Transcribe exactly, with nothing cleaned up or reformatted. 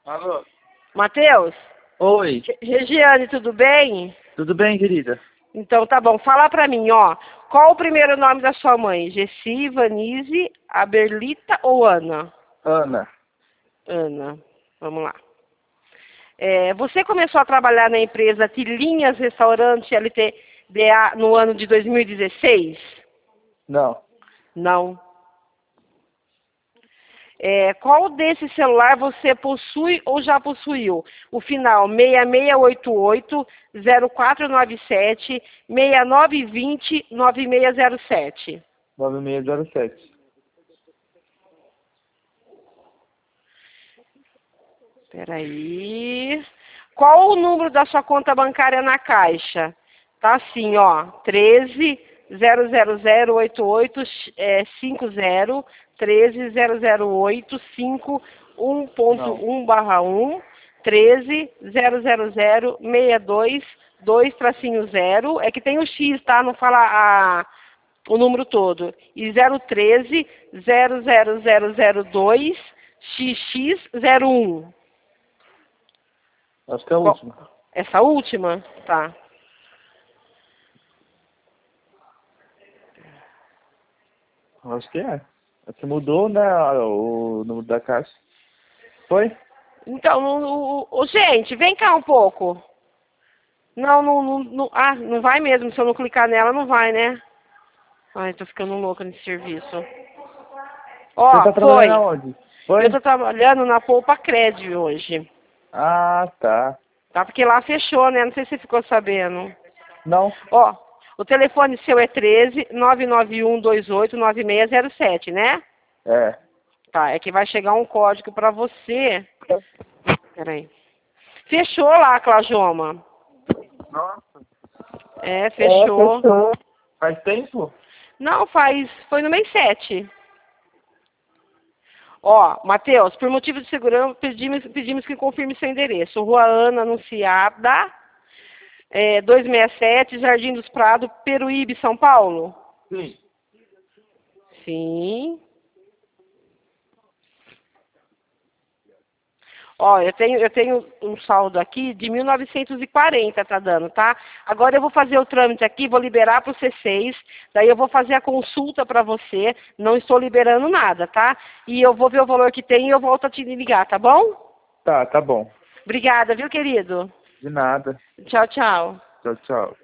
Alô? Matheus? Oi. Regiane, tudo bem? Tudo bem, querida? Então tá bom. Fala pra mim, ó. Qual o primeiro nome da sua mãe? Gessi, Vanise, Aberlita ou Ana? Ana. Ana. Vamos lá. É, você começou a trabalhar na empresa Tilinhas Restaurante L T D A no ano de dois mil e dezesseis? Não. Não. É, qual desse celular você possui ou já possuiu? O final seis seis oito oito, zero quatro nove sete, seis nove dois zero, nove seis zero sete. nove seis zero sete. Espera aí. Qual o número da sua conta bancária na Caixa? Tá assim, ó. treze zero zero zero oito oito cinco zero, treze zero zero oito cinco um ponto Não. um barra um, treze zero zero zero seis dois dois tracinho zero. É que tem o X, tá? Não fala a, o número todo. E zero treze zero zero zero zero dois x x zero um. Acho que é a Qual? última. Essa última? Tá. Acho que é. Você mudou, né, o número da caixa. Foi? Então, não, não- ô, gente, vem cá um pouco. Não, não, não, não- ah, não vai mesmo. Se eu não clicar nela, não vai, né? Ai, tô ficando louca nesse serviço. Você tá Ó, trabalhando foi. aonde? Eu Foi? tô trabalhando na Poupa Cred hoje. Ah, tá. Tá? Porque lá fechou, né? Não sei se você ficou sabendo. Não? Ó, o telefone seu é treze nove nove um dois oito nove seis zero sete, né? É. Tá, é que vai chegar um código pra você. Peraí. Fechou lá, Clajoma. Nossa. É, É, fechou. fechou. Faz tempo? Não, faz. Foi no mês sete. Ó, Matheus, por motivo de segurança, pedimos, pedimos que confirme seu endereço. Rua Ana Anunciada, é, duzentos e sessenta e sete, Jardim dos Prados, Peruíbe, São Paulo? Sim. Sim. Ó, eu tenho, eu tenho um saldo aqui de mil novecentos e quarenta, tá dando, tá? Agora eu vou fazer o trâmite aqui, vou liberar para o C seis, daí eu vou fazer a consulta para você, não estou liberando nada, tá? E eu vou ver o valor que tem e eu volto a te ligar, tá bom? Tá, tá bom. Obrigada, viu, querido? De nada. Tchau, tchau. Tchau, tchau.